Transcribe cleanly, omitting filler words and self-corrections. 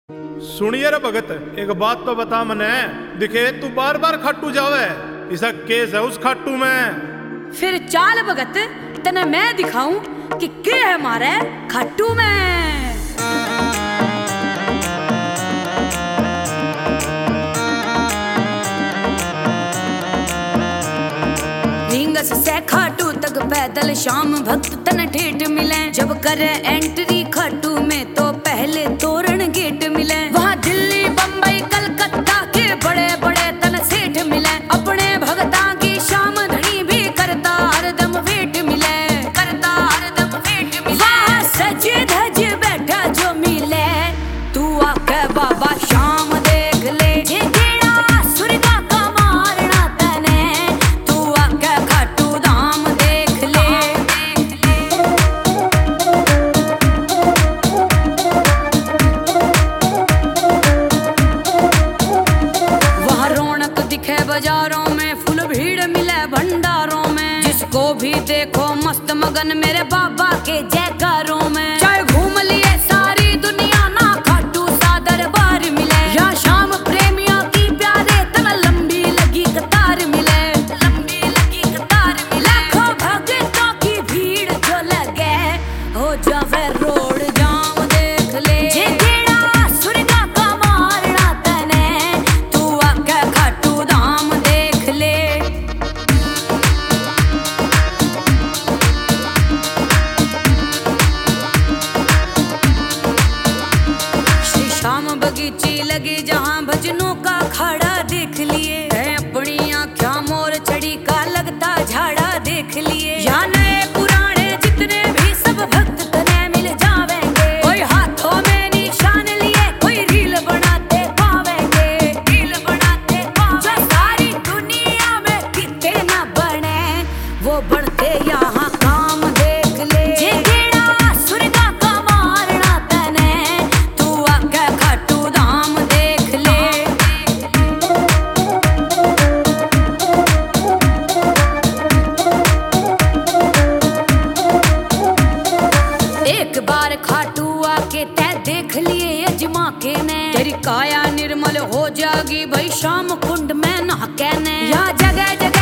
सुनिए रे भगत, एक बात तो बता मने। दिखे तू बार बार खाटू जावे, ऐसा केस है उस खाटू में? फिर चाल भगत, तने मैं दिखाऊं कि के है मारे खाटू में। रिंगस से खाटू तक पैदल शाम भक्त तन ठेठ मिले। जब करे एंट्री खाटू में तो पहले तोरण गेट मिले। वहाँ दिल्ली बम्बई कलकत्ता के बड़े बड़े तन सेठ मिले। अपने भगता की शाम धनी भी करता हरदम वेट मिले, करता हरदम वेट मिले। वहाँ सज धज बैठा जो मिले, तू आके बाबा शाम देख ले। जे गेड़ा सुरगा का मारना तने, तू आके खाटू धाम देख ले। वहाँ रौनक दिखे बाजारों में, फुल भीड़ मिले भंडारों में। जिसको भी देखो मस्त मगन मेरे बाबा के जयकारों में। चाहे घूम लिए सारी दुनिया ना खाटू सा दरबार मिले। या शाम प्रेमियों की प्यारे तना लंबी लगी कतार मिले, लंबी लगी कतार मिले। लाखों भक्तों की भीड़ जो लगे, हो जावे रोड जाम देख ले। जे गेड़ा सुरगा का मारना तने, तू आके खाटू धाम देख ले। श्री श्याम बगीची लगी जहाँ भजनों का खाड़ा देख लिए। है अपनी आँखों मोर चढ़ी का लगता झाड़ा देख लिए। या नए पुराने जितने भी सब भक्त तने मिल जावेंगे। कोई हाथों में निशान लिए, कोई रील बनाते पावेंगे, रील बनाते पावेंगे। जो सारी दुनिया में कितने न बने, वो बढ़ते यहाँ काम देख ले। जे गेड़ा सुरगा का मारना तने, तू आके खाटू धाम देख ले। एक बार खाटू आके तै देख लिए अजमा के ने। तेरी काया निर्मल हो जागी भाई शाम कुंड में नहा के ने। यहाँ जगह जगह